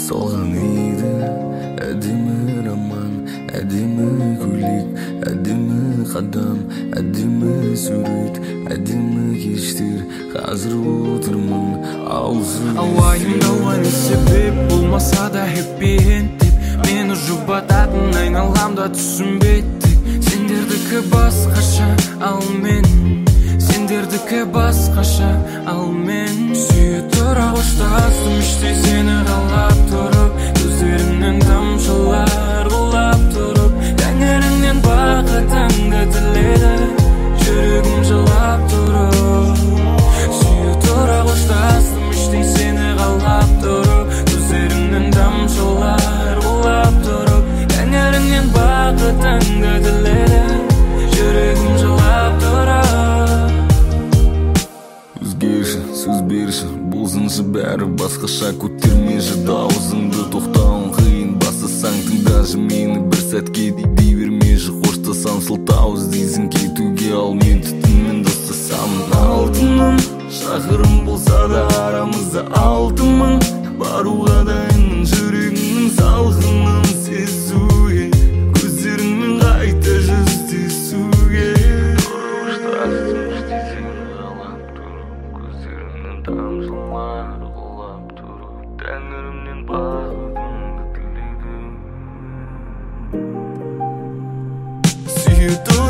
салган ийди, әдемі роман, әдемі көйлек, әдемі қадам, әдемі сурет, әдемі кештер. Қазір отырмын аузым. Ауайымдауға не себеп болмаса да happy end деп мені жұбататын айналамда түсінбеді. Сендердікі басқаша, ал мен сендердікі басқаша, ал мен сүйе тұра қоштастым іштей сені қалап тұрып, көздеріңнен тамшылар құлап тұрып, тәңіріңнен бақытыңды тіледі, жүрегім жылап тұрып. Сүйе тұра қоштастым іштей сені қалап тұрып, көздеріңнен тамшылар құлап тұрып, тәңіріңнен бақытыңды тіледі, жүрегім жылап тұрып. Өзгерші, сөз берші, болсыншы бәрі басқаша, көтермеші дауысыңды, тоқтауың қиын, бастасаң тыңдашы мені бір сәтке дей бермеші, қоштасам сылтау іздейсің кетуге, ал мен түтінмен достасам. Алтыным, шақырым болса да арамызда 6 мың, баруға дайынмын жүрегімнің салқынын сезуге, көздеріңмен қайта жүздесуге. Тамшылар құлап тұрып, тәңірімнен бақытыңды тіледім. Сүйе